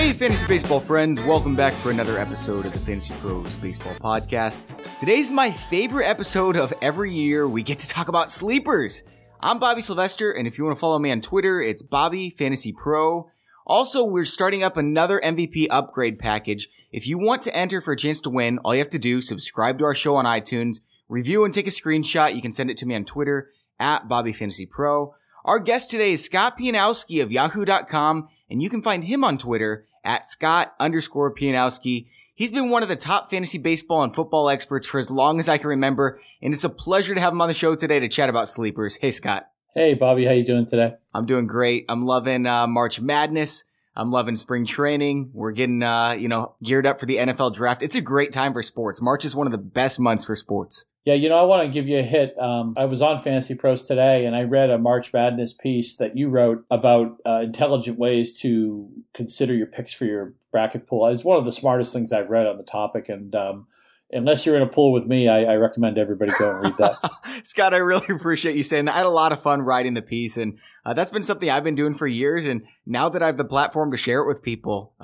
Hey, Fantasy Baseball friends, welcome back for another episode of the Fantasy Pros Baseball Podcast. Today's my favorite episode of every year. We get to talk about sleepers. I'm Bobby Sylvester, and if you want to follow me on Twitter, it's Bobby Fantasy Pro. Also, we're starting up another MVP upgrade package. If you want to enter for a chance to win, all you have to do is subscribe to our show on iTunes, review and take a screenshot. You can send it to me on Twitter at Bobby Fantasy Pro. Our guest today is Scott Pianowski of Yahoo.com, and you can find him on Twitter at Scott_Pianowski. He's been one of the top fantasy baseball and football experts for as long as I can remember, and it's a pleasure to have him on the show today to chat about sleepers. Hey, Scott. Hey, Bobby. How you doing today? I'm doing great. I'm loving March Madness. I'm loving spring training. We're getting, geared up for the NFL draft. It's a great time for sports. March is one of the best months for sports. Yeah, I want to give you a hit. I was on Fantasy Pros today, and I read a March Madness piece that you wrote about intelligent ways to consider your picks for your bracket pool. It's one of the smartest things I've read on the topic, and unless you're in a pool with me, I recommend everybody go and read that. Scott, I really appreciate you saying that. I had a lot of fun writing the piece, and that's been something I've been doing for years, and now that I have the platform to share it with people,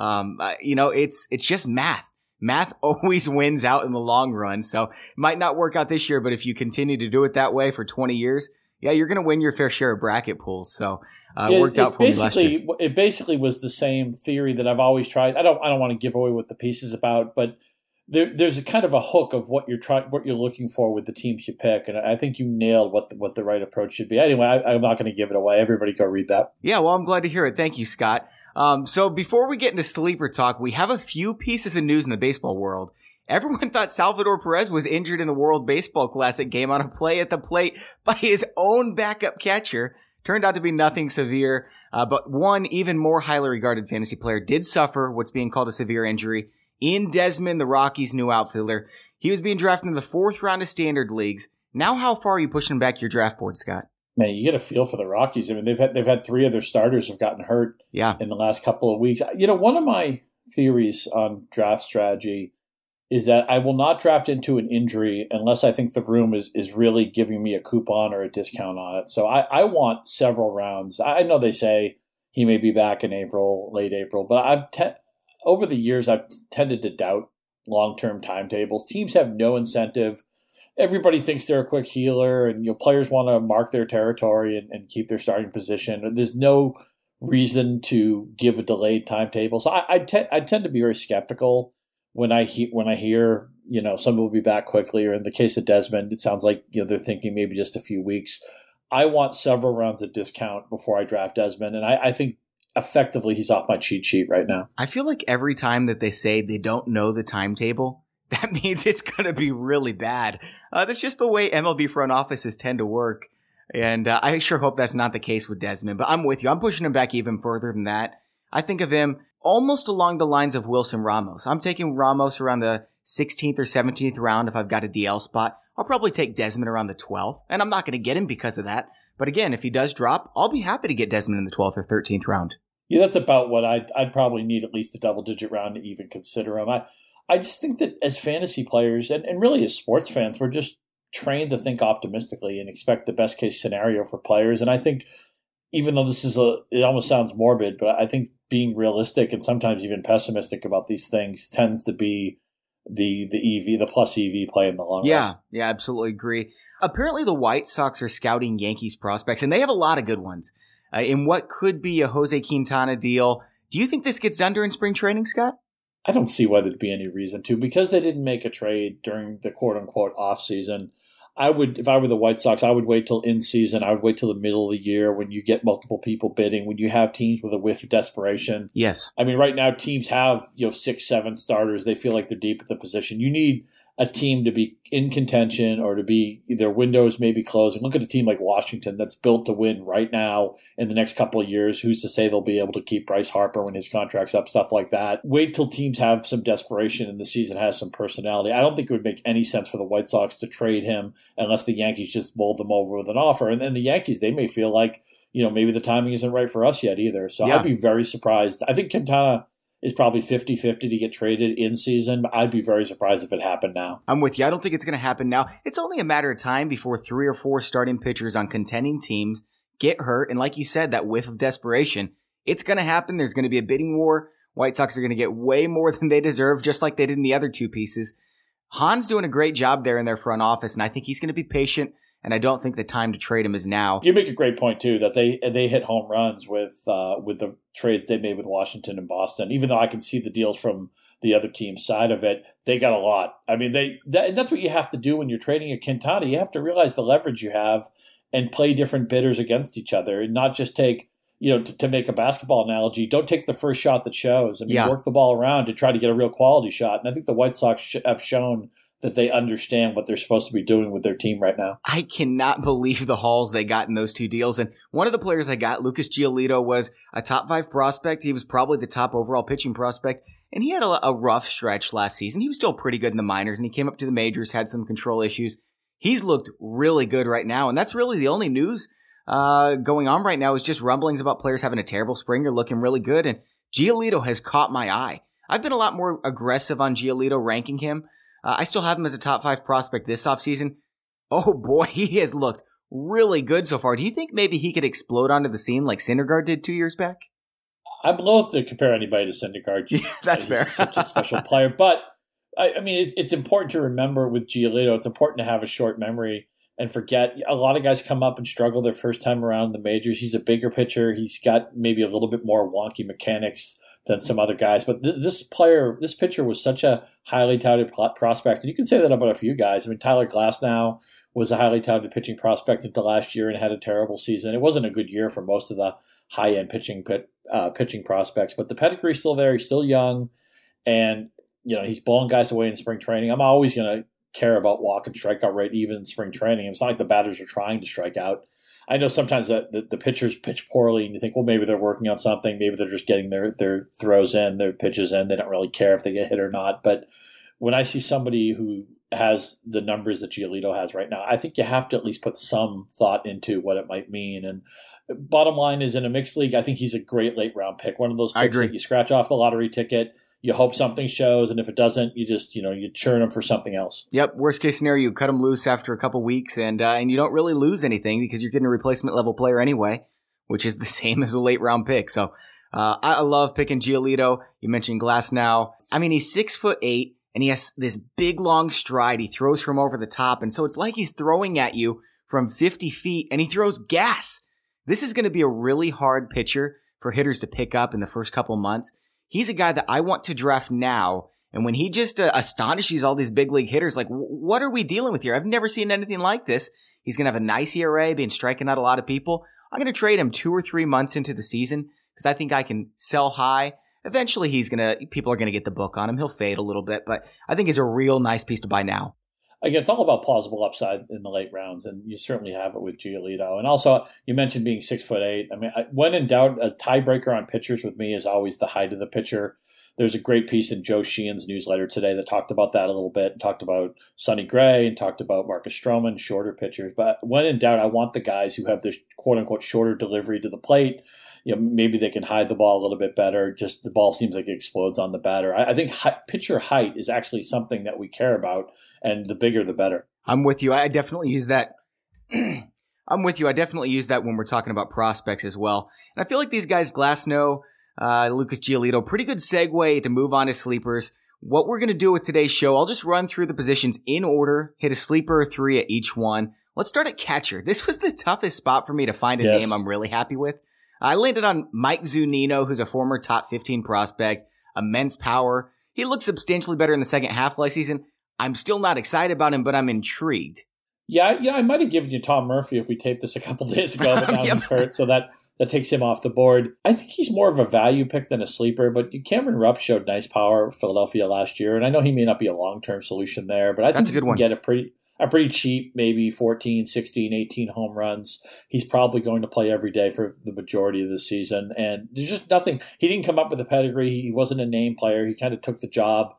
it's just math. Math always wins out in the long run, so it might not work out this year, but if you continue to do it that way for 20 years, yeah, you're going to win your fair share of bracket pools. So it worked out for me last year. It basically was the same theory that I've always tried. I don't want to give away what the piece is about, but there's a kind of a hook of what you're looking for with the teams you pick, and I think you nailed what the right approach should be. Anyway, I'm not going to give it away. Everybody go read that. Yeah, well, I'm glad to hear it. Thank you, Scott. So before we get into sleeper talk, we have a few pieces of news in the baseball world. Everyone thought Salvador Perez was injured in the World Baseball Classic game on a play at the plate by his own backup catcher. Turned out to be nothing severe, but one even more highly regarded fantasy player did suffer what's being called a severe injury in Desmond, the Rockies' new outfielder. He was being drafted in the 4th round of standard leagues. Now how far are you pushing back your draft board, Scott? Man, you get a feel for the Rockies. I mean, they've had 3 of their starters have gotten hurt in the last couple of weeks. One of my theories on draft strategy is that I will not draft into an injury unless I think the room is really giving me a coupon or a discount on it. So I want several rounds. I know they say he may be back in April, late April, but over the years I've tended to doubt long-term timetables. Teams have no incentive. Everybody thinks they're a quick healer, and players want to mark their territory and keep their starting position. There's no reason to give a delayed timetable. So I tend to be very skeptical when I hear someone will be back quickly, or in the case of Desmond, it sounds like they're thinking maybe just a few weeks. I want several rounds of discount before I draft Desmond, and I think effectively he's off my cheat sheet right now. I feel like every time that they say they don't know the timetable, that means it's going to be really bad. That's just the way MLB front offices tend to work. And I sure hope that's not the case with Desmond. But I'm with you. I'm pushing him back even further than that. I think of him almost along the lines of Wilson Ramos. I'm taking Ramos around the 16th or 17th round if I've got a DL spot. I'll probably take Desmond around the 12th. And I'm not going to get him because of that. But again, if he does drop, I'll be happy to get Desmond in the 12th or 13th round. Yeah, that's about what I'd probably need, at least a double-digit round to even consider him. I just think that as fantasy players and really as sports fans, we're just trained to think optimistically and expect the best case scenario for players. And I think even though it almost sounds morbid, but I think being realistic and sometimes even pessimistic about these things tends to be the plus EV play in the long run. Yeah, absolutely agree. Apparently the White Sox are scouting Yankees prospects, and they have a lot of good ones. In what could be a Jose Quintana deal. Do you think this gets done during spring training, Scott? I don't see why there'd be any reason to. Because they didn't make a trade during the quote-unquote off-season, if I were the White Sox, I would wait till in-season. I would wait till the middle of the year when you get multiple people bidding, when you have teams with a whiff of desperation. Yes. I mean, right now, teams have 6, 7 starters. They feel like they're deep at the position. You need a team to be in contention or to be their windows may be closing. Look at a team like Washington that's built to win right now in the next couple of years. Who's to say they'll be able to keep Bryce Harper when his contract's up, stuff like that. Wait till teams have some desperation and the season has some personality. I don't think it would make any sense for the White Sox to trade him unless the Yankees just bowled them over with an offer. And then the Yankees, they may feel like, maybe the timing isn't right for us yet either. So I'd be very surprised. I think Quintana is probably 50-50 to get traded in season. But I'd be very surprised if it happened now. I'm with you. I don't think it's going to happen now. It's only a matter of time before 3 or 4 starting pitchers on contending teams get hurt. And like you said, that whiff of desperation, it's going to happen. There's going to be a bidding war. White Sox are going to get way more than they deserve, just like they did in the other two pieces. Han's doing a great job there in their front office, and I think he's going to be patient, and I don't think the time to trade him is now. You make a great point, too, that they hit home runs with the trades they made with Washington and Boston. Even though I can see the deals from the other team's side of it, they got a lot. I mean, that's what you have to do when you're trading a Quintana. You have to realize the leverage you have and play different bidders against each other, and not just take, to make a basketball analogy, don't take the first shot that shows. I mean, work the ball around to try to get a real quality shot. And I think the White Sox have shown that they understand what they're supposed to be doing with their team right now. I cannot believe the hauls they got in those two deals. And one of the players they got, Lucas Giolito, was a top 5 prospect. He was probably the top overall pitching prospect. And he had a rough stretch last season. He was still pretty good in the minors, and he came up to the majors, had some control issues. He's looked really good right now. And that's really the only news going on right now is just rumblings about players having a terrible spring or looking really good. And Giolito has caught my eye. I've been a lot more aggressive on Giolito, ranking him. I still have him as a top 5 prospect this offseason. Oh boy, he has looked really good so far. Do you think maybe he could explode onto the scene like Syndergaard did 2 years back? I'm loath to compare anybody to Syndergaard. Yeah, that's fair. He's such a special player. But, I mean, it's important to remember with Giolito, it's important to have a short memory and forget. A lot of guys come up and struggle their first time around in the majors. He's a bigger pitcher. He's got maybe a little bit more wonky mechanics than some other guys. But this pitcher was such a highly touted prospect. And you can say that about a few guys. I mean, Tyler Glasnow was a highly touted pitching prospect until last year and had a terrible season. It wasn't a good year for most of the high-end pitching prospects. But the pedigree's still there. He's still young. And, he's blowing guys away in spring training. I'm always going to care about walk and strikeout rate even in spring training. It's not like the batters are trying to strike out. I know sometimes the pitchers pitch poorly and you think, well, maybe they're working on something. Maybe they're just getting their throws in, their pitches in. They don't really care if they get hit or not. But when I see somebody who has the numbers that Giolito has right now, I think you have to at least put some thought into what it might mean. And bottom line is, in a mixed league, I think he's a great late round pick. One of those picks that you scratch off the lottery ticket. You hope something shows, and if it doesn't, you just, you churn them for something else. Yep. Worst case scenario, you cut them loose after a couple weeks, and you don't really lose anything because you're getting a replacement level player anyway, which is the same as a late round pick. So I love picking Giolito. You mentioned Glasnow. I mean, he's 6'8", and he has this big long stride. He throws from over the top, and so it's like he's throwing at you from 50 feet, and he throws gas. This is going to be a really hard pitcher for hitters to pick up in the first couple months. He's a guy that I want to draft now. And when he just astonishes all these big league hitters, like, what are we dealing with here? I've never seen anything like this. He's going to have a nice ERA, been striking out a lot of people. I'm going to trade him 2 or 3 months into the season because I think I can sell high. Eventually, people are going to get the book on him. He'll fade a little bit, but I think he's a real nice piece to buy now. Again, it's all about plausible upside in the late rounds, and you certainly have it with Giolito. And also, you mentioned being 6'8". I mean, when in doubt, a tiebreaker on pitchers with me is always the height of the pitcher. There's a great piece in Joe Sheehan's newsletter today that talked about that a little bit, and talked about Sonny Gray, and talked about Marcus Stroman, shorter pitchers. But when in doubt, I want the guys who have this quote-unquote shorter delivery to the plate. Maybe they can hide the ball a little bit better. Just the ball seems like it explodes on the batter. I think pitcher height is actually something that we care about, and the bigger, the better. I'm with you. I definitely use that. I'm with you. I definitely use that when we're talking about prospects as well. And I feel like these guys, Glasnow, Lucas Giolito, pretty good segue to move on to sleepers. What we're going to do with today's show, I'll just run through the positions in order, hit a sleeper or 3 at each one. Let's start at catcher. This was the toughest spot for me to find a name I'm really happy with. I landed on Mike Zunino, who's a former top 15 prospect, immense power. He looked substantially better in the second half last season. I'm still not excited about him, but I'm intrigued. Yeah, I might have given you Tom Murphy if we taped this a couple days ago, but now he's hurt, so that takes him off the board. I think he's more of a value pick than a sleeper, but Cameron Rupp showed nice power for Philadelphia last year, and I know he may not be a long-term solution there, but I think you can get a pretty cheap, maybe 14, 16, 18 home runs. He's probably going to play every day for the majority of the season, and there's just nothing. He didn't come up with a pedigree. He wasn't a name player. He kind of took the job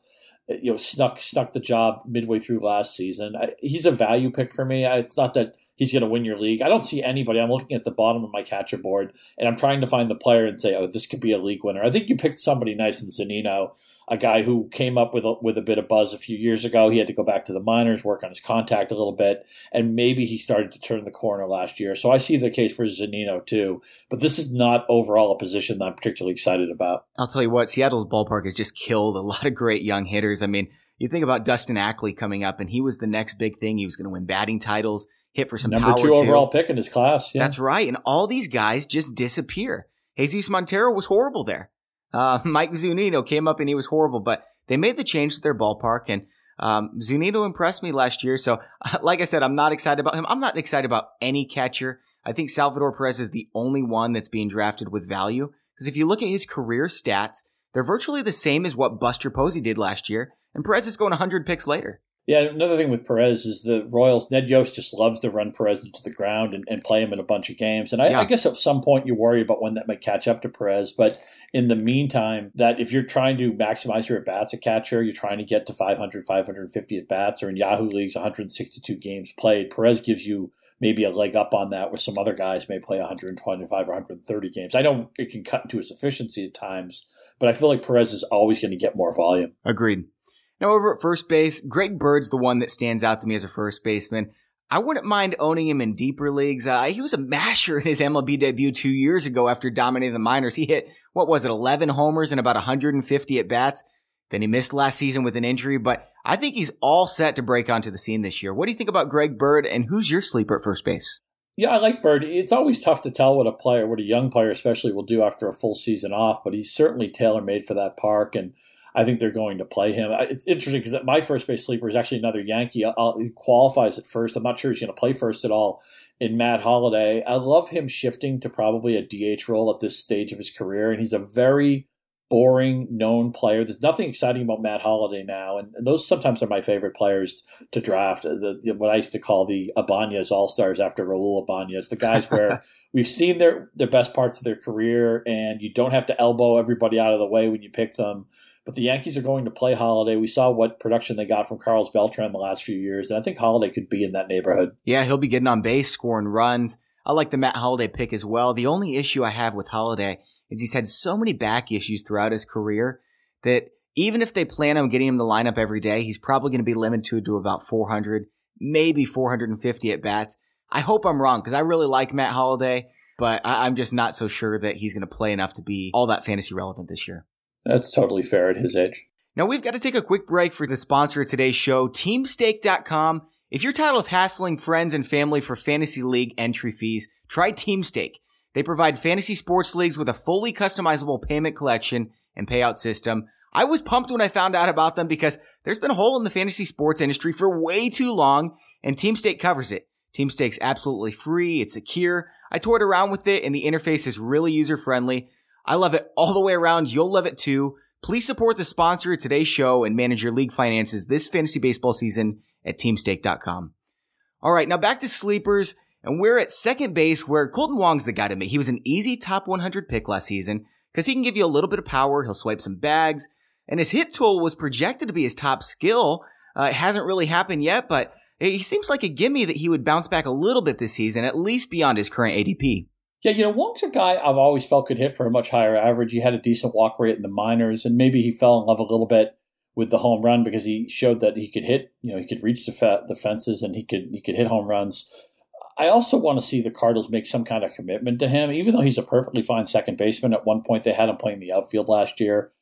snuck the job midway through last season. He's a value pick for me. It's not that he's going to win your league. I don't see anybody. I'm looking at the bottom of my catcher board, and I'm trying to find the player and say, oh, this could be a league winner. I think you picked somebody nice in Zunino, a guy who came up with a bit of buzz a few years ago. He had to go back to the minors, work on his contact a little bit, and maybe he started to turn the corner last year. So I see the case for Zunino too. But this is not overall a position that I'm particularly excited about. I'll tell you what, Seattle's ballpark has just killed a lot of great young hitters. I mean, you think about Dustin Ackley coming up, and he was the next big thing. He was going to win batting titles, hit for some Number power. Number 2 overall pick in his class. Yeah. That's right. And all these guys just disappear. Jesus Montero was horrible there. Mike Zunino came up and he was horrible, but they made the change to their ballpark, and Zunino impressed me last year. So, like I said, I'm not excited about him. I'm not excited about any catcher. I think Salvador Perez is the only one that's being drafted with value, because if you look at his career stats, they're virtually the same as what Buster Posey did last year, and Perez is going 100 picks later. Yeah, another thing with Perez is the Royals, Ned Yost just loves to run Perez into the ground and play him in a bunch of games. And I guess at some point you worry about when that might catch up to Perez. But in the meantime, that if you're trying to maximize your at-bats at catcher, you're trying to get to 500, 550 at-bats, or in Yahoo Leagues, 162 games played, Perez gives you maybe a leg up on that, where some other guys may play 125 or 130 games. I know it can cut into his efficiency at times, but I feel like Perez is always going to get more volume. Agreed. Now, over at first base, Greg Bird's the one that stands out to me as a first baseman. I wouldn't mind owning him in deeper leagues. He was a masher in his MLB debut 2 years ago after dominating the minors. He hit, 11 homers and about 150 at-bats. Then he missed last season with an injury, but I think he's all set to break onto the scene this year. What do you think about Greg Bird, and who's your sleeper at first base? Yeah, I like Bird. It's always tough to tell what a young player especially will do after a full season off, but he's certainly tailor-made for that park, and I think they're going to play him. It's interesting because my first base sleeper is actually another Yankee. He qualifies at first. I'm not sure he's going to play first at all, in Matt Holliday. I love him shifting to probably a DH role at this stage of his career, and he's a very boring, known player. There's nothing exciting about Matt Holliday now, and those sometimes are my favorite players to draft. What I used to call the Ibanez All-Stars after Raul Ibanez, the guys where we've seen their best parts of their career, and you don't have to elbow everybody out of the way when you pick them. But the Yankees are going to play Holliday. We saw what production they got from Carlos Beltran the last few years, and I think Holliday could be in that neighborhood. Yeah, he'll be getting on base, scoring runs. I like the Matt Holliday pick as well. The only issue I have with Holliday is he's had so many back issues throughout his career that even if they plan on getting him the lineup every day, he's probably going to be limited to about 400, maybe 450 at-bats. I hope I'm wrong, because I really like Matt Holliday, but I'm just not so sure that he's going to play enough to be all that fantasy relevant this year. That's totally fair at his age. Now, we've got to take a quick break for the sponsor of today's show, TeamStake.com. If you're tired of hassling friends and family for fantasy league entry fees, try TeamStake. They provide fantasy sports leagues with a fully customizable payment collection and payout system. I was pumped when I found out about them because there's been a hole in the fantasy sports industry for way too long, and TeamStake covers it. TeamStake's absolutely free. It's secure. I toured around with it, and the interface is really user-friendly. I love it all the way around. You'll love it too. Please support the sponsor of today's show and manage your league finances this fantasy baseball season at teamstake.com. All right, now back to sleepers, and we're at second base where Colton Wong's the guy to me. He was an easy top 100 pick last season because he can give you a little bit of power. He'll swipe some bags, and his hit tool was projected to be his top skill. It hasn't really happened yet, but he seems like a gimme that he would bounce back a little bit this season, at least beyond his current ADP. Yeah, Wong's a guy I've always felt could hit for a much higher average. He had a decent walk rate in the minors, and maybe he fell in love a little bit with the home run because he showed that he could hit, he could reach the fences and he could hit home runs. I also want to see the Cardinals make some kind of commitment to him, even though he's a perfectly fine second baseman. At one point, they had him playing the outfield last year.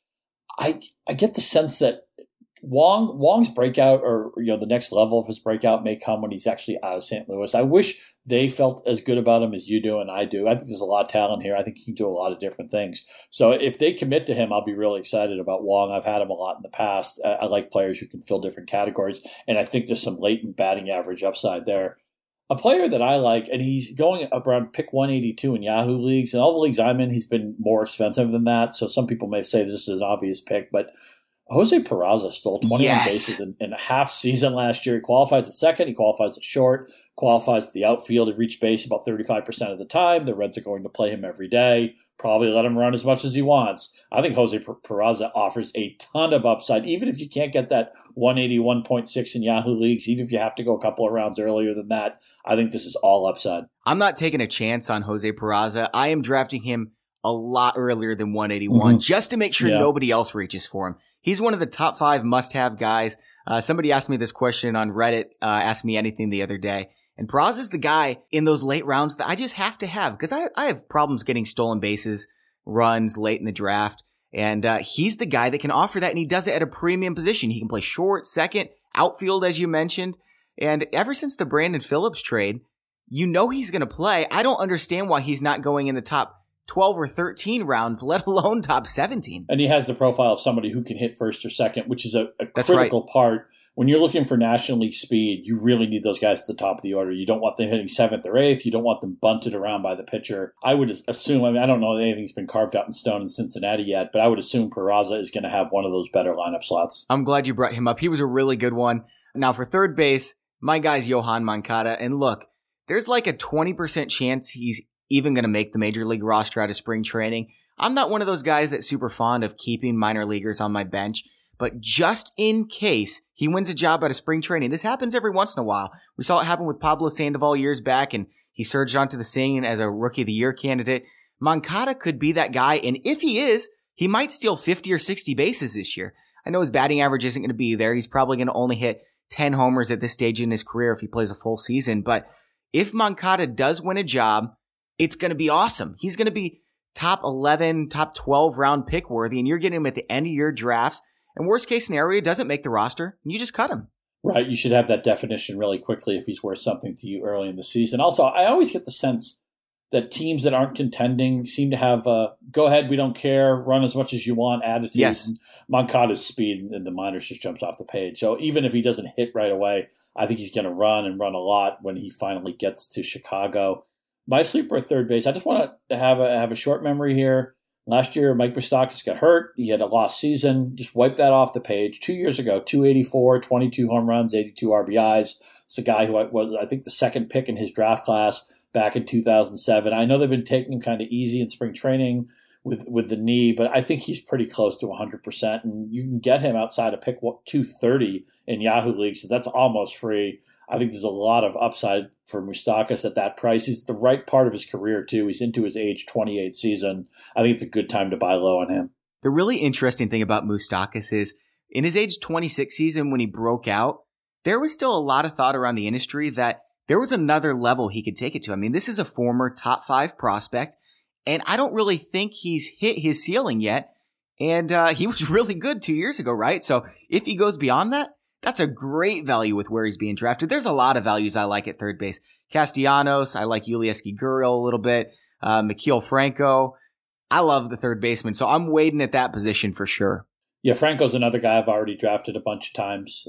I get the sense that Wong's breakout, or the next level of his breakout, may come when he's actually out of St. Louis. I wish they felt as good about him as you do and I do. I think there's a lot of talent here. I think he can do a lot of different things. So if they commit to him, I'll be really excited about Wong. I've had him a lot in the past. I like players who can fill different categories, and I think there's some latent batting average upside there. A player that I like, and he's going up around pick 182 in Yahoo leagues, and all the leagues I'm in, he's been more expensive than that. So some people may say this is an obvious pick, but Jose Peraza stole 21 bases in a half season last year. He qualifies at second. He qualifies at short, qualifies at the outfield. He reached base about 35% of the time. The Reds are going to play him every day, probably let him run as much as he wants. I think Jose Peraza offers a ton of upside, even if you can't get that 181.6 in Yahoo leagues, even if you have to go a couple of rounds earlier than that. I think this is all upside. I'm not taking a chance on Jose Peraza. I am drafting him a lot earlier than 181 just to make sure nobody else reaches for him. He's one of the top 5 must-have guys. Somebody asked me this question on Reddit, asked me anything the other day. And Peraza's the guy in those late rounds that I just have to have because I have problems getting stolen bases, runs late in the draft. And he's the guy that can offer that, and he does it at a premium position. He can play short, second, outfield, as you mentioned. And ever since the Brandon Phillips trade, you know he's going to play. I don't understand why he's not going in the top 12 or 13 rounds, let alone top 17. And he has the profile of somebody who can hit first or second, which is a critical part. When you're looking for National League speed, you really need those guys at the top of the order. You don't want them hitting 7th or 8th. You don't want them bunted around by the pitcher. I would assume, I don't know that anything's been carved out in stone in Cincinnati yet, but I would assume Peraza is going to have one of those better lineup slots. I'm glad you brought him up. He was a really good one. Now for third base, my guy's Yohan Moncada. And look, there's like a 20% chance he's even going to make the major league roster out of spring training. I'm not one of those guys that's super fond of keeping minor leaguers on my bench, but just in case he wins a job out of spring training, this happens every once in a while. We saw it happen with Pablo Sandoval years back, and he surged onto the scene as a Rookie of the Year candidate. Moncada could be that guy, and if he is, he might steal 50 or 60 bases this year. I know his batting average isn't going to be there. He's probably going to only hit 10 homers at this stage in his career if he plays a full season, but if Moncada does win a job, it's going to be awesome. He's going to be top 11, top 12 round pick worthy, and you're getting him at the end of your drafts. And worst case scenario, he doesn't make the roster, and you just cut him. Right. You should have that definition really quickly if he's worth something to you early in the season. Also, I always get the sense that teams that aren't contending seem to have go ahead, we don't care, run as much as you want attitude. Yes. And Moncada's speed in the minors just jumps off the page. So even if he doesn't hit right away, I think he's going to run and run a lot when he finally gets to Chicago. My sleeper at third base, I just want to have a short memory here. Last year, Mike Moustakas got hurt. He had a lost season. Just wipe that off the page. 2 years ago, 284, 22 home runs, 82 RBIs. It's a guy who was, I think, the second pick in his draft class back in 2007. I know they've been taking him kind of easy in spring training with the knee, but I think he's pretty close to 100%. And you can get him outside of pick 230 in Yahoo League, so that's almost free. I think there's a lot of upside for Moustakas at that price. He's the right part of his career, too. He's into his age 28 season. I think it's a good time to buy low on him. The really interesting thing about Moustakas is in his age 26 season when he broke out, there was still a lot of thought around the industry that there was another level he could take it to. I mean, this is a former top 5 prospect, and I don't really think he's hit his ceiling yet. And he was really good 2 years ago, right? So if he goes beyond that, that's a great value with where he's being drafted. There's a lot of values I like at third base. Castellanos, I like Yulieski Gurriel a little bit. Maikel Franco. I love the third baseman, so I'm waiting at that position for sure. Yeah, Franco's another guy I've already drafted a bunch of times.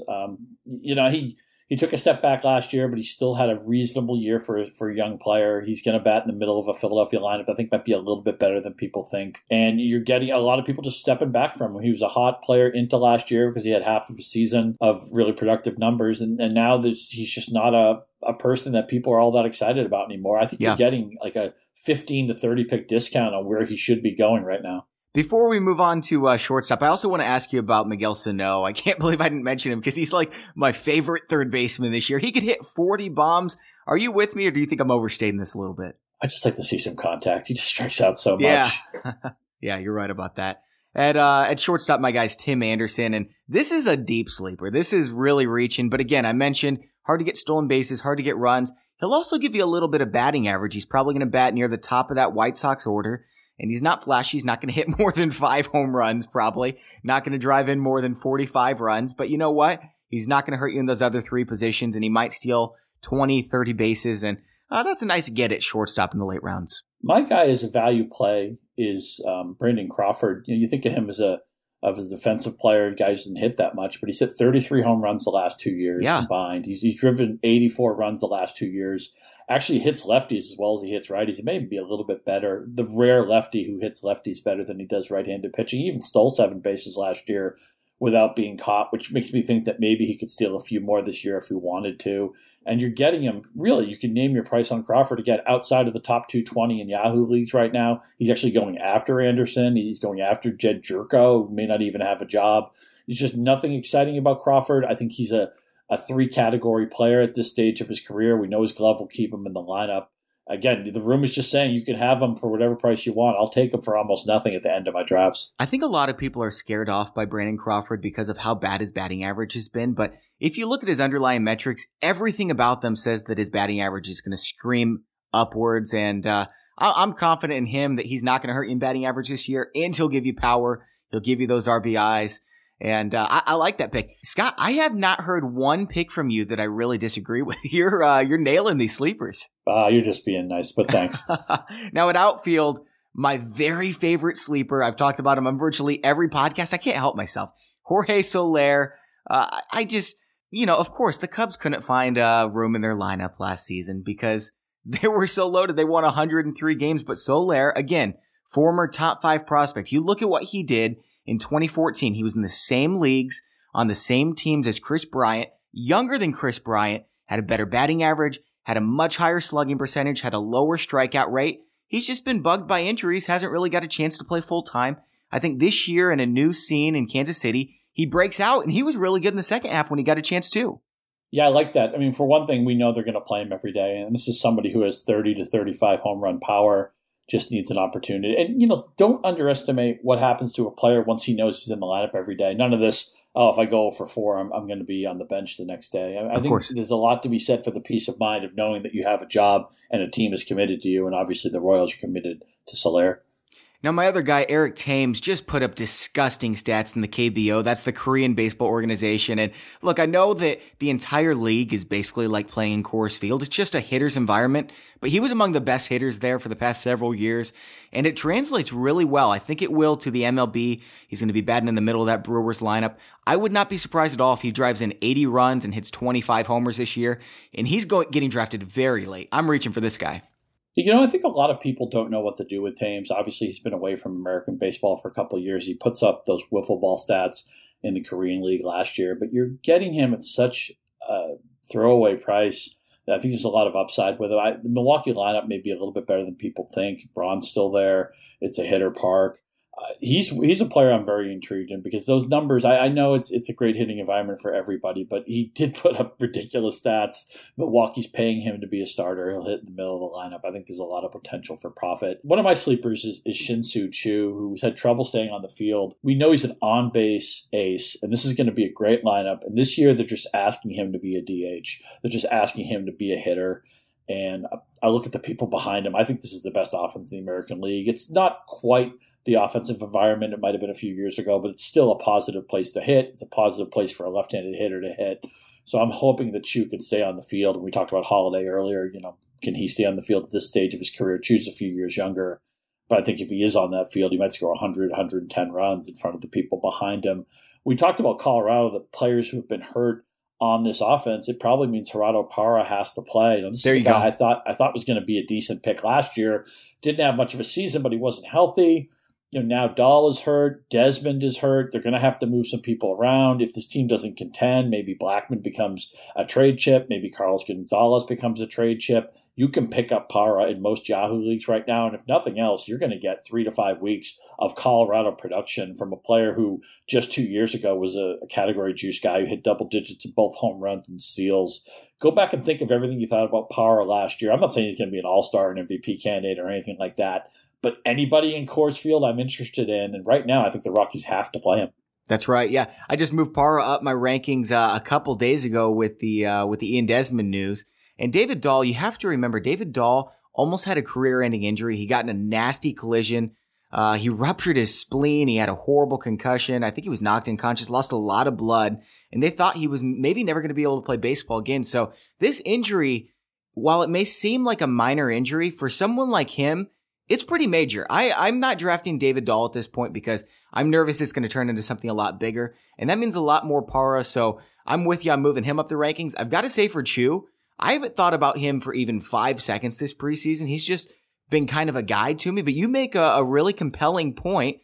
He took a step back last year, but he still had a reasonable year for a young player. He's going to bat in the middle of a Philadelphia lineup I think might be a little bit better than people think. And you're getting a lot of people just stepping back from him. He was a hot player into last year because he had half of a season of really productive numbers. And now he's just not a person that people are all that excited about anymore. I think you're getting like a 15 to 30 pick discount on where he should be going right now. Before we move on to shortstop, I also want to ask you about Miguel Sano. I can't believe I didn't mention him because he's like my favorite third baseman this year. He could hit 40 bombs. Are you with me, or do you think I'm overstating this a little bit? I just like to see some contact. He just strikes out so much. Yeah, yeah, you're right about that. At shortstop, my guy's Tim Anderson, and this is a deep sleeper. This is really reaching, but again, I mentioned hard to get stolen bases, hard to get runs. He'll also give you a little bit of batting average. He's probably going to bat near the top of that White Sox order. And he's not flashy. He's not going to hit more than 5 home runs, probably. Not going to drive in more than 45 runs. But you know what? He's not going to hurt you in those other 3 positions, and he might steal 20, 30 bases. And that's a nice get at shortstop in the late rounds. My guy as a value play is Brandon Crawford. You think of him as a defensive player, guy who doesn't hit that much, but he's hit 33 home runs the last 2 years combined. He's driven 84 runs the last 2 years. Actually hits lefties as well as he hits righties. He may be a little bit better. The rare lefty who hits lefties better than he does right-handed pitching. He even stole 7 bases last year without being caught, which makes me think that maybe he could steal a few more this year if he wanted to. And you're getting him, really, you can name your price on Crawford to get outside of the top 220 in Yahoo leagues right now. He's actually going after Anderson. He's going after Jed Jerko, who may not even have a job. There's just nothing exciting about Crawford. I think he's a 3-category player at this stage of his career. We know his glove will keep him in the lineup. Again, the room is just saying you can have him for whatever price you want. I'll take him for almost nothing at the end of my drafts. I think a lot of people are scared off by Brandon Crawford because of how bad his batting average has been. But if you look at his underlying metrics, everything about them says that his batting average is going to scream upwards. And I'm confident in him that he's not going to hurt you in batting average this year. And he'll give you power. He'll give you those RBIs. And I like that pick. Scott, I have not heard one pick from you that I really disagree with. You're nailing these sleepers. You're just being nice, but thanks. Now at outfield, my very favorite sleeper, I've talked about him on virtually every podcast. I can't help myself. Jorge Soler. I just, of course, the Cubs couldn't find room in their lineup last season because they were so loaded. They won 103 games, but Soler, again, former top 5 prospect. You look at what he did. In 2014, he was in the same leagues, on the same teams as Kris Bryant, younger than Kris Bryant, had a better batting average, had a much higher slugging percentage, had a lower strikeout rate. He's just been bugged by injuries, hasn't really got a chance to play full time. I think this year in a new scene in Kansas City, he breaks out, and he was really good in the second half when he got a chance too. Yeah, I like that. I mean, for one thing, we know they're going to play him every day, and this is somebody who has 30 to 35 home run power. Just needs an opportunity. And, don't underestimate what happens to a player once he knows he's in the lineup every day. None of this, if I go for 4, I'm going to be on the bench the next day. I think there's a lot to be said for the peace of mind of knowing that you have a job and a team is committed to you. And obviously the Royals are committed to Soler. Now, my other guy, Eric Thames, just put up disgusting stats in the KBO. That's the Korean Baseball Organization. And look, I know that the entire league is basically like playing in Coors Field. It's just a hitter's environment. But he was among the best hitters there for the past several years. And it translates really well. I think it will to the MLB. He's going to be batting in the middle of that Brewers lineup. I would not be surprised at all if he drives in 80 runs and hits 25 homers this year. And he's getting drafted very late. I'm reaching for this guy. I think a lot of people don't know what to do with Thames. Obviously, he's been away from American baseball for a couple of years. He puts up those wiffle ball stats in the Korean League last year, but you're getting him at such a throwaway price that I think there's a lot of upside with him. The Milwaukee lineup may be a little bit better than people think. Braun's still there. It's a hitter park. He's a player I'm very intrigued in because those numbers, I know it's a great hitting environment for everybody, but he did put up ridiculous stats. Milwaukee's paying him to be a starter. He'll hit in the middle of the lineup. I think there's a lot of potential for profit. One of my sleepers is Shin-Soo Choo, who's had trouble staying on the field. We know he's an on-base ace, and this is going to be a great lineup. And this year, they're just asking him to be a DH. They're just asking him to be a hitter. And I look at the people behind him. I think this is the best offense in the American League. It's not quite the offensive environment it might have been a few years ago, but it's still a positive place to hit. It's a positive place for a left-handed hitter to hit. So I'm hoping that Choo can stay on the field. And we talked about Holiday earlier. Can he stay on the field at this stage of his career? Choo's a few years younger. But I think if he is on that field, he might score 100, 110 runs in front of the people behind him. We talked about Colorado, the players who have been hurt on this offense. It probably means Gerardo Parra has to play. This is a guy I thought was going to be a decent pick last year. Didn't have much of a season, but he wasn't healthy. Now Dahl is hurt. Desmond is hurt. They're going to have to move some people around. If this team doesn't contend, maybe Blackman becomes a trade chip. Maybe Carlos Gonzalez becomes a trade chip. You can pick up Parra in most Yahoo leagues right now. And if nothing else, you're going to get 3 to 5 weeks of Colorado production from a player who just 2 years ago was a category juice guy who hit double digits in both home runs and steals. Go back and think of everything you thought about Parra last year. I'm not saying he's going to be an all-star, an MVP candidate, or anything like that. But anybody in Coors Field I'm interested in. And right now, I think the Rockies have to play him. That's right. Yeah. I just moved Parra up my rankings a couple days ago with the Ian Desmond news. And David Dahl, you have to remember, David Dahl almost had a career-ending injury. He got in a nasty collision. He ruptured his spleen. He had a horrible concussion. I think he was knocked unconscious, lost a lot of blood. And they thought he was maybe never going to be able to play baseball again. So this injury, while it may seem like a minor injury, for someone like him, it's pretty major. I'm not drafting David Dahl at this point because I'm nervous it's going to turn into something a lot bigger. And that means a lot more Parra. So I'm with you. I'm moving him up the rankings. I've got to say for Choo, I haven't thought about him for even 5 seconds this preseason. He's just been kind of a guide to me. But you make a really compelling point.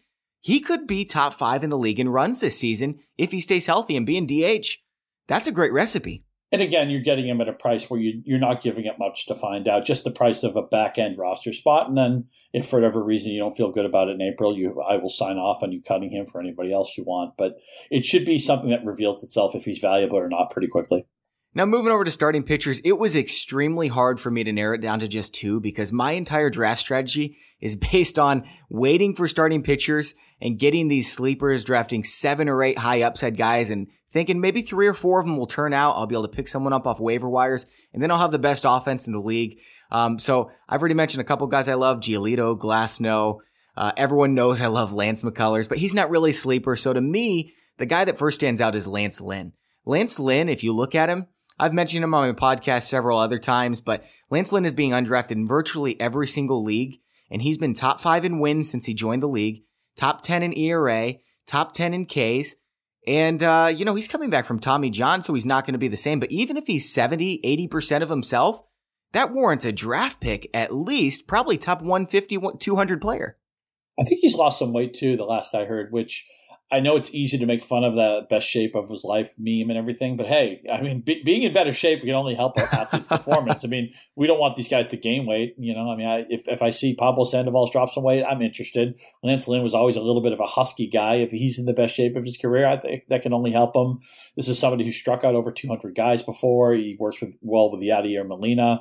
he could be top 5 in the league in runs this season if he stays healthy and be in DH. That's a great recipe. And again, you're getting him at a price where you're not giving it much to find out, just the price of a back-end roster spot. And then if for whatever reason you don't feel good about it in April, I will sign off on you cutting him for anybody else you want. But it should be something that reveals itself if he's valuable or not pretty quickly. Now, moving over to starting pitchers, it was extremely hard for me to narrow it down to just 2 because my entire draft strategy is based on waiting for starting pitchers and getting these sleepers, drafting 7 or 8 high upside guys and thinking maybe 3 or 4 of them will turn out. I'll be able to pick someone up off waiver wires, and then I'll have the best offense in the league. So I've already mentioned a couple guys I love, Giolito, Glasnow. Everyone knows I love Lance McCullers, but he's not really a sleeper. So to me, the guy that first stands out is Lance Lynn. Lance Lynn, if you look at him, I've mentioned him on my podcast several other times, but Lance Lynn is being undrafted in virtually every single league, and he's been top 5 in wins since he joined the league, top 10 in ERA, top 10 in Ks. And, he's coming back from Tommy John, so he's not going to be the same. But even if he's 70, 80% of himself, that warrants a draft pick at least, probably top 150, 200 player. I think he's lost some weight too, the last I heard, which I know it's easy to make fun of the best shape of his life meme and everything. But hey, I mean, being in better shape can only help our athletes' performance. I mean, we don't want these guys to gain weight. If I see Pablo Sandoval drop some weight, I'm interested. Lance Lynn was always a little bit of a husky guy. If he's in the best shape of his career, I think that can only help him. This is somebody who struck out over 200 guys before. He works well with Yadier Molina.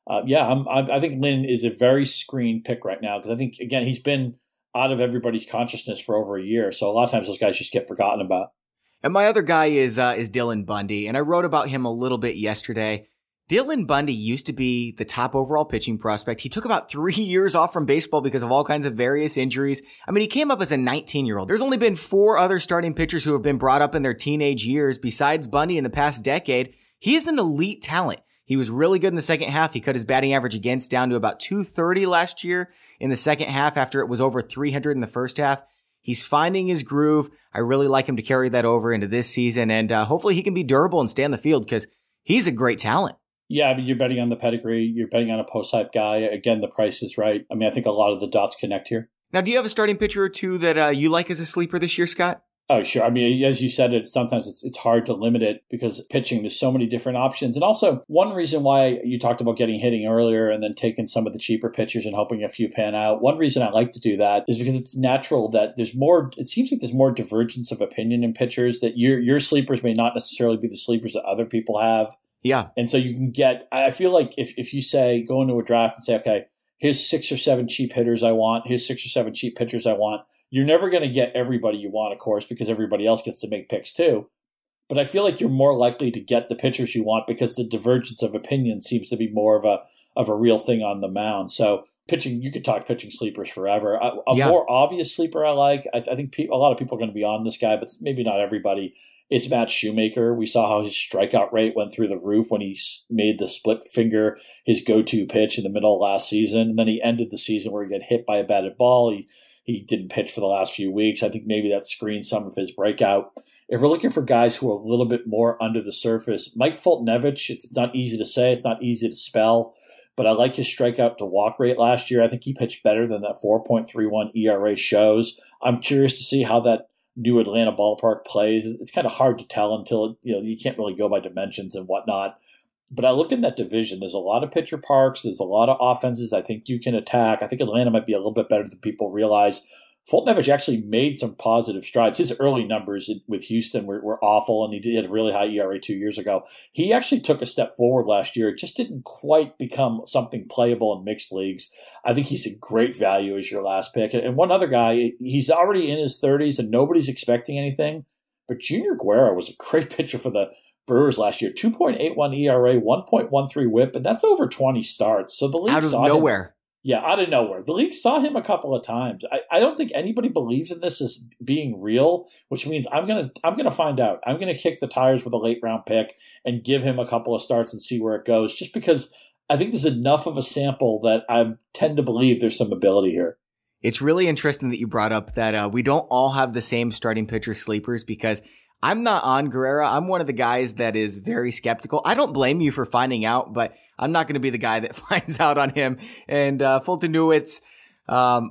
I think Lynn is a very screened pick right now because I think, again, he's been out of everybody's consciousness for over a year. So a lot of times those guys just get forgotten about. And my other guy is Dylan Bundy. And I wrote about him a little bit yesterday. Dylan Bundy used to be the top overall pitching prospect. He took about 3 years off from baseball because of all kinds of various injuries. I mean, he came up as a 19-year-old. There's only been 4 other starting pitchers who have been brought up in their teenage years besides Bundy in the past decade. He is an elite talent. He was really good in the second half. He cut his batting average against down to about 230 last year in the second half after it was over 300 in the first half. He's finding his groove. I really like him to carry that over into this season, and hopefully he can be durable and stay on the field because he's a great talent. Yeah, I mean, you're betting on the pedigree. You're betting on a post-hype guy. Again, the price is right. I mean, I think a lot of the dots connect here. Now, do you have a starting pitcher or two that you like as a sleeper this year, Scott? Oh, sure. I mean, as you said, sometimes it's hard to limit it because pitching, there's so many different options. And also, one reason why you talked about getting hitting earlier and then taking some of the cheaper pitchers and hoping a few pan out. One reason I like to do that is because it's natural that it seems like there's more divergence of opinion in pitchers, that your sleepers may not necessarily be the sleepers that other people have. Yeah. And so you can I feel like if you say, go into a draft and say, okay, here's 6 or 7 cheap hitters I want, here's 6 or 7 cheap pitchers I want, you're never going to get everybody you want, of course, because everybody else gets to make picks too. But I feel like you're more likely to get the pitchers you want because the divergence of opinion seems to be more of a real thing on the mound. So pitching, you could talk pitching sleepers forever. A more obvious sleeper I like, I think a lot of people are going to be on this guy, but maybe not everybody, is Matt Shoemaker. We saw how his strikeout rate went through the roof when he made the split finger his go-to pitch in the middle of last season. And then he ended the season where he got hit by a batted ball. He didn't pitch for the last few weeks. I think maybe that screens some of his breakout. If we're looking for guys who are a little bit more under the surface, Mike Foltynewicz, it's not easy to say, it's not easy to spell, but I like his strikeout to walk rate last year. I think he pitched better than that 4.31 ERA shows. I'm curious to see how that new Atlanta ballpark plays. It's kind of hard to tell until you can't really go by dimensions and whatnot. But I look in that division, there's a lot of pitcher parks, there's a lot of offenses I think you can attack. I think Atlanta might be a little bit better than people realize. Foltynewicz actually made some positive strides. His early numbers with Houston were awful, and he had a really high ERA 2 years ago. He actually took a step forward last year. It just didn't quite become something playable in mixed leagues. I think he's a great value as your last pick. And one other guy, he's already in his 30s, and nobody's expecting anything, but Junior Guerra was a great pitcher for the Brewers last year. 2.81 ERA, 1.13 whip, and that's over 20 starts. So the league out of nowhere. Out of nowhere. The league saw him a couple of times. I don't think anybody believes in this as being real, which means I'm gonna find out. I'm gonna kick the tires with a late round pick and give him a couple of starts and see where it goes, just because I think there's enough of a sample that I tend to believe there's some ability here. It's really interesting that you brought up that we don't all have the same starting pitcher sleepers, because I'm not on Guerrera. I'm one of the guys that is very skeptical. I don't blame you for finding out, but I'm not going to be the guy that finds out on him. And Foltynewicz,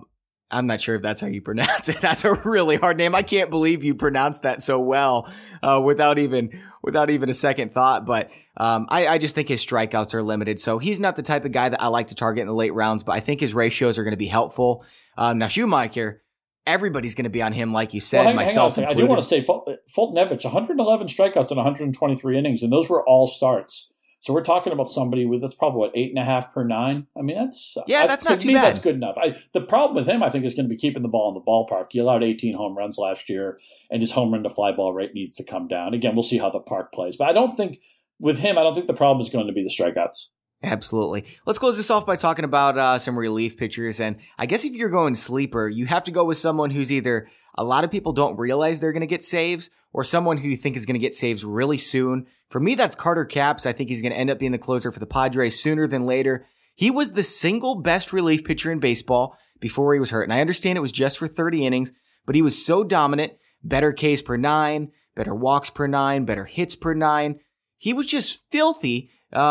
I'm not sure if that's how you pronounce it. That's a really hard name. I can't believe you pronounced that so well without even a second thought. But I just think his strikeouts are limited. So he's not the type of guy that I like to target in the late rounds, but I think his ratios are going to be helpful. Now, Shoemaker, everybody's going to be on him, like you said, myself included. I do want to say Foltynewicz, 111 strikeouts in 123 innings, and those were all starts. So we're talking about somebody that's probably 8.5 per 9. I mean, that's not too bad. That's good enough. The problem with him, I think, is going to be keeping the ball in the ballpark. He allowed 18 home runs last year, and his home run to fly ball rate needs to come down. Again, we'll see how the park plays, but I don't think the problem is going to be the strikeouts. Absolutely. Let's close this off by talking about some relief pitchers. And I guess if you're going sleeper, you have to go with someone who's either a lot of people don't realize they're going to get saves or someone who you think is going to get saves really soon. For me, that's Carter Capps. I think he's going to end up being the closer for the Padres sooner than later. He was the single best relief pitcher in baseball before he was hurt. And I understand it was just for 30 innings, but he was so dominant. Better Ks per 9, better walks per 9, better hits per 9. He was just filthy.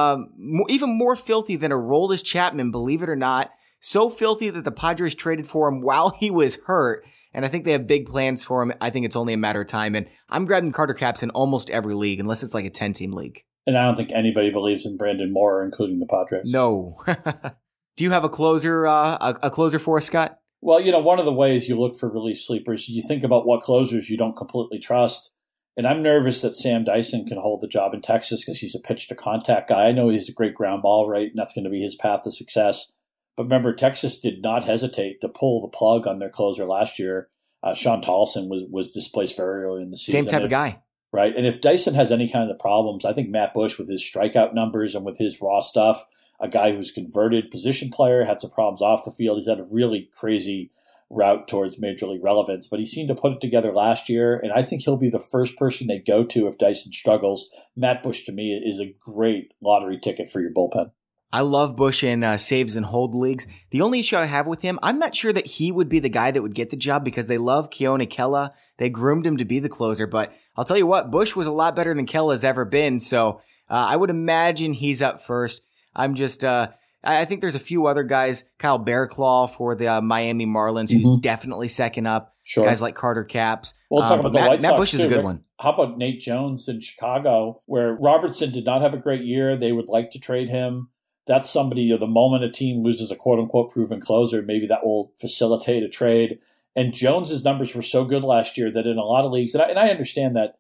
Even more filthy than Aroldis Chapman, believe it or not. So filthy that the Padres traded for him while he was hurt. And I think they have big plans for him. I think it's only a matter of time. And I'm grabbing Carter Capps in almost every league, unless it's like a 10-team league. And I don't think anybody believes in Brandon Moore, including the Padres. No. Do you have a closer for us, Scott? Well, one of the ways you look for relief sleepers, you think about what closers you don't completely trust. And I'm nervous that Sam Dyson can hold the job in Texas because he's a pitch-to-contact guy. I know he's a great ground ball rate, and that's going to be his path to success. But remember, Texas did not hesitate to pull the plug on their closer last year. Sean Tolleson was displaced very early in the season. Same type of guy. Right. And if Dyson has any kind of problems, I think Matt Bush, with his strikeout numbers and with his raw stuff, a guy who's converted position player, had some problems off the field. He's had a really crazy route towards major league relevance, but he seemed to put it together last year, and I think he'll be the first person they go to if Dyson struggles. Matt Bush, to me, is a great lottery ticket for your bullpen. I love Bush in saves and hold leagues. The only issue I have with him, I'm not sure that he would be the guy that would get the job because they love Keone Kela. They groomed him to be the closer, but I'll tell you what, Bush was a lot better than Kela's ever been, so I would imagine he's up first. I'm just... I think there's a few other guys, Kyle Bearclaw for the Miami Marlins, who's definitely second up. Sure. Guys like Carter Capps. Well, let's talk about the White Sox. Matt Bush is a good one. How about Nate Jones in Chicago, where Robertson did not have a great year? They would like to trade him. That's somebody, the moment a team loses a quote-unquote proven closer, maybe that will facilitate a trade. And Jones's numbers were so good last year that in a lot of leagues, and I understand that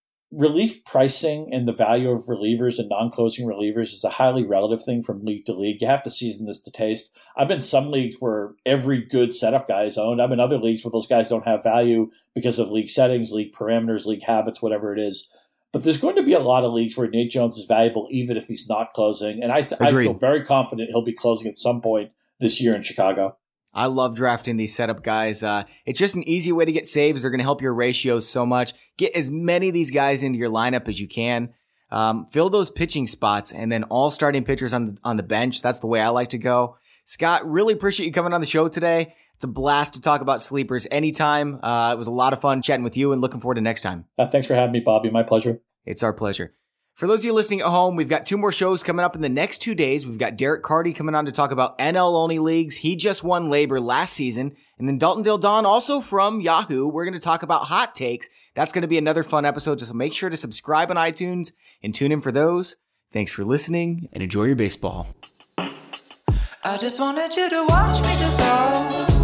relief pricing and the value of relievers and non-closing relievers is a highly relative thing from league to league. You have to season this to taste. I've been in some leagues where every good setup guy is owned. I'm in other leagues where those guys don't have value because of league settings, league parameters, league habits, whatever it is. But there's going to be a lot of leagues where Nate Jones is valuable even if he's not closing. And I feel very confident he'll be closing at some point this year in Chicago. I love drafting these setup guys. It's just an easy way to get saves. They're going to help your ratios so much. Get as many of these guys into your lineup as you can. Fill those pitching spots and then all starting pitchers on the bench. That's the way I like to go. Scott, really appreciate you coming on the show today. It's a blast to talk about sleepers anytime. It was a lot of fun chatting with you and looking forward to next time. Thanks for having me, Bobby. My pleasure. It's our pleasure. For those of you listening at home, we've got 2 more shows coming up in the next 2 days. We've got Derek Carty coming on to talk about NL-only leagues. He just won Labor last season. And then Dalton Del Don, also from Yahoo. We're going to talk about hot takes. That's going to be another fun episode, so make sure to subscribe on iTunes and tune in for those. Thanks for listening and enjoy your baseball. I just wanted you to watch me dissolve.